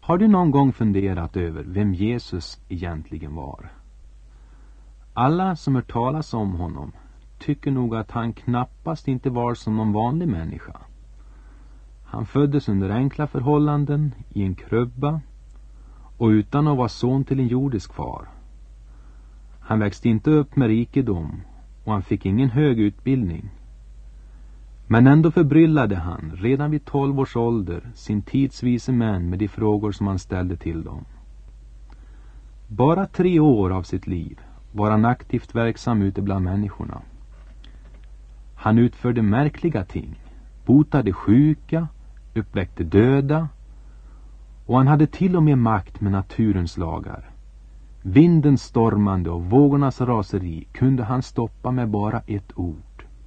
Har du någon gång funderat över vem Jesus egentligen var? Alla som hört talas om honom tycker nog att han knappast inte var som någon vanlig människa. Han föddes under enkla förhållanden i en krubba och utan att vara son till en jordisk far. Han växte inte upp med rikedom och han fick ingen hög utbildning. Men ändå förbryllade han redan vid 12 års ålder sin tids vise män med de frågor som han ställde till dem. Bara 3 år av sitt liv var han aktivt verksam ute bland människorna. Han utförde märkliga ting, botade sjuka, uppväckte döda och han hade till och med makt med naturens lagar. Vindens stormande och vågornas raseri kunde han stoppa med bara ett ord.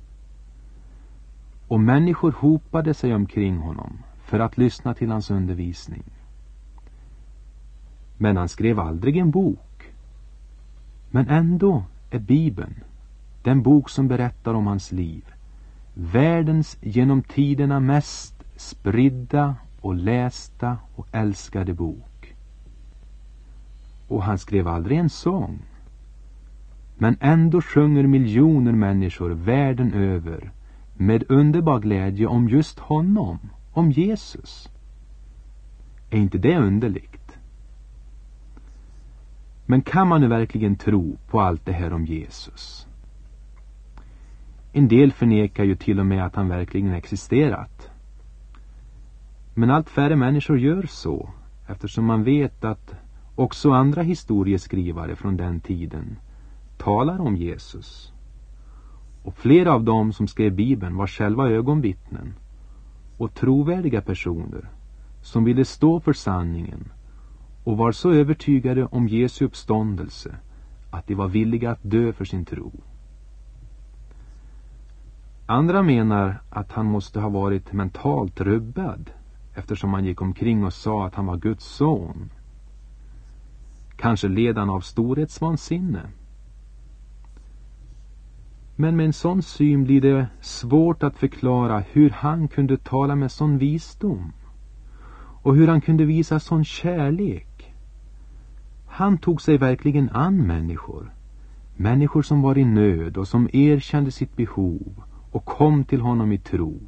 Och människor hopade sig omkring honom för att lyssna till hans undervisning. Men han skrev aldrig en bok. Men ändå är Bibeln, den bok som berättar om hans liv, världens genom tiderna mest spridda och lästa och älskade bok. Och han skrev aldrig en sång. Men ändå sjunger miljoner människor världen över med underbar glädje om just honom, om Jesus. Är inte det underligt? Men kan man nu verkligen tro på allt det här om Jesus? En del förnekar ju till och med att han verkligen existerat. Men allt färre människor gör så, eftersom man vet att också andra historieskrivare från den tiden talar om Jesus. Och flera av dem som skrev Bibeln var själva ögonvittnen och trovärdiga personer som ville stå för sanningen och var så övertygade om Jesu uppståndelse att de var villiga att dö för sin tro. Andra menar att han måste ha varit mentalt rubbad eftersom han gick omkring och sa att han var Guds son. Kanske led han av storhetsvansinne. Men med en sån syn blir det svårt att förklara hur han kunde tala med sån visdom och hur han kunde visa sån kärlek. Han tog sig verkligen an människor som var i nöd och som erkände sitt behov och kom till honom i tro.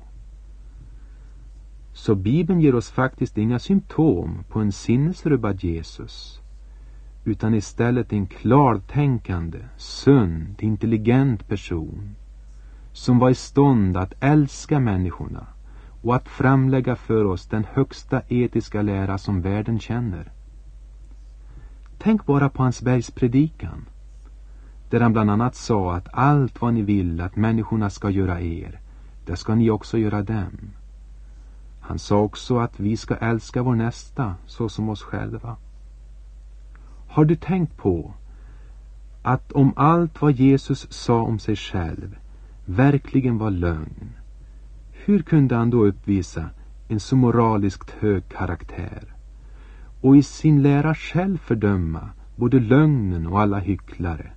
Så Bibeln ger oss faktiskt inga symptom på en sinnesrubbad Jesus, utan istället en klartänkande, sund, intelligent person som var i stånd att älska människorna och att framlägga för oss den högsta etiska lära som världen känner. Tänk bara på hans bergspredikan, där han bland annat sa att allt vad ni vill att människorna ska göra er, det ska ni också göra dem. Han sa också att vi ska älska vår nästa så som oss själva. Har du tänkt på att om allt vad Jesus sa om sig själv verkligen var lögn, hur kunde han då uppvisa en så moraliskt hög karaktär och i sin lära själv fördöma både lögnen och alla hycklare?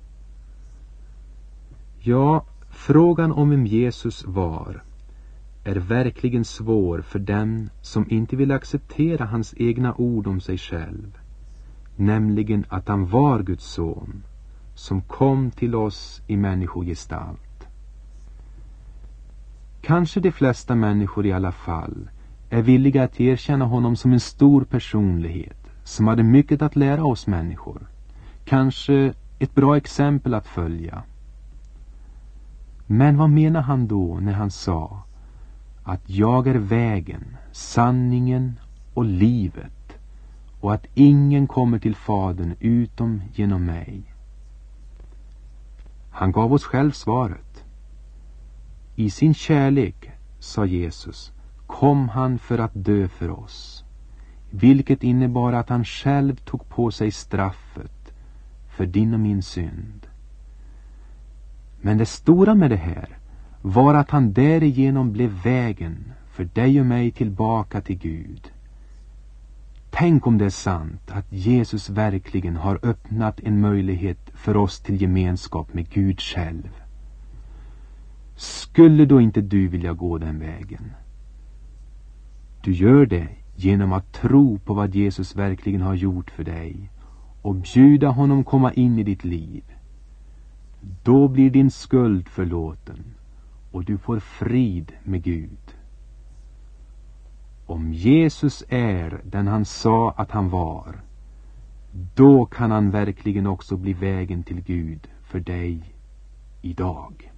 Ja, frågan om vem Jesus var är verkligen svår för den som inte vill acceptera hans egna ord om sig själv, nämligen att han var Guds son som kom till oss i människogestalt. Kanske de flesta människor i alla fall är villiga att erkänna honom som en stor personlighet som hade mycket att lära oss människor. Kanske ett bra exempel att följa. Men vad menar han då när han sa att jag är vägen, sanningen och livet och att ingen kommer till Fadern utom genom mig? Han gav oss själv svaret. I sin kärlek, sa Jesus, kom han för att dö för oss, vilket innebar att han själv tog på sig straffet för din och min synd. Men det stora med det här var att han därigenom blev vägen för dig och mig tillbaka till Gud. Tänk om det är sant att Jesus verkligen har öppnat en möjlighet för oss till gemenskap med Gud själv. Skulle då inte du vilja gå den vägen? Du gör det genom att tro på vad Jesus verkligen har gjort för dig och bjuda honom komma in i ditt liv. Då blir din skuld förlåten och du får frid med Gud. Om Jesus är den han sa att han var, då kan han verkligen också bli vägen till Gud för dig idag.